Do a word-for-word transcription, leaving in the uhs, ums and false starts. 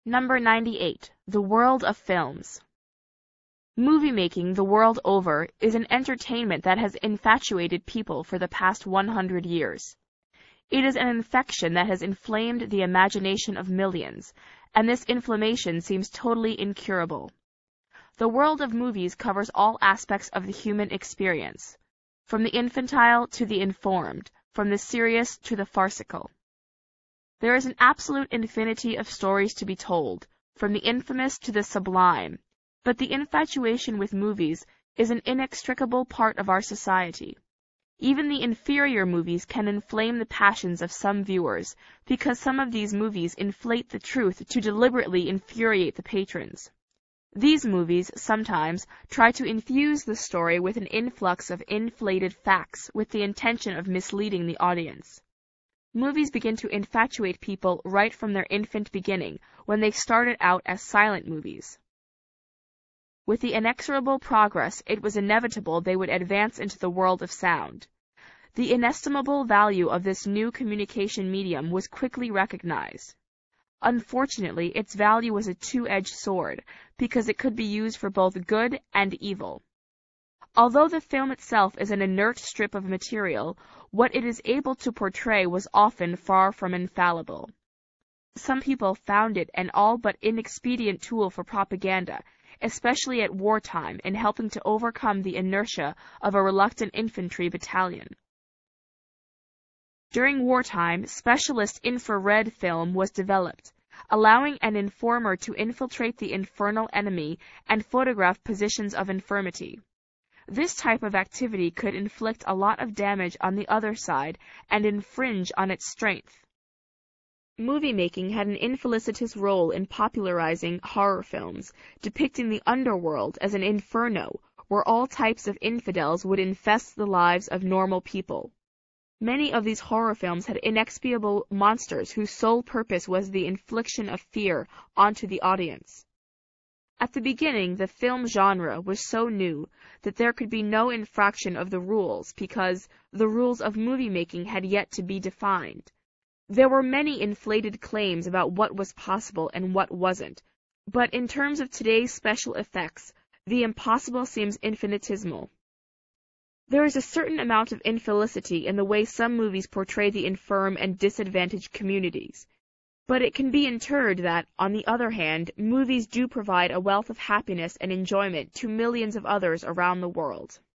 Number ninety-eight. The World of Films. Movie making the world over is an entertainment that has infatuated people for the past one hundred years. It is an infection that has inflamed the imagination of millions, and this inflammation seems totally incurable. The world of movies covers all aspects of the human experience, from the infantile to the informed, from the serious to the farcical. There is an absolute infinity of stories to be told, from the infamous to the sublime, but the infatuation with movies is an inextricable part of our society. Even the inferior movies can inflame the passions of some viewers, because some of these movies inflate the truth to deliberately infuriate the patrons. These movies sometimes try to infuse the story with an influx of inflated facts with the intention of misleading the audience. Movies begin to infatuate people right from their infant beginning, when they started out as silent movies. With the inexorable progress, it was inevitable they would advance into the world of sound. The inestimable value of this new communication medium was quickly recognized. Unfortunately, its value was a two-edged sword, because it could be used for both good and evil. Although the film itself is an inert strip of material, what it is able to portray was often far from infallible. Some people found it an all but inexpedient tool for propaganda, especially at wartime, in helping to overcome the inertia of a reluctant infantry battalion. During wartime, specialist infrared film was developed, allowing an informer to infiltrate the infernal enemy and photograph positions of infirmity. This type of activity could inflict a lot of damage on the other side and infringe on its strength. Movie making had an infelicitous role in popularizing horror films, depicting the underworld as an inferno, where all types of infidels would infest the lives of normal people. Many of these horror films had inexpiable monsters whose sole purpose was the infliction of fear onto the audience. At the beginning, the film genre was so new that there could be no infraction of the rules because the rules of movie making had yet to be defined. There were many inflated claims about what was possible and what wasn't, but in terms of today's special effects, the impossible seems infinitesimal. There is a certain amount of infelicity in the way some movies portray the infirm and disadvantaged communities, but it can be inferred that, on the other hand, movies do provide a wealth of happiness and enjoyment to millions of others around the world.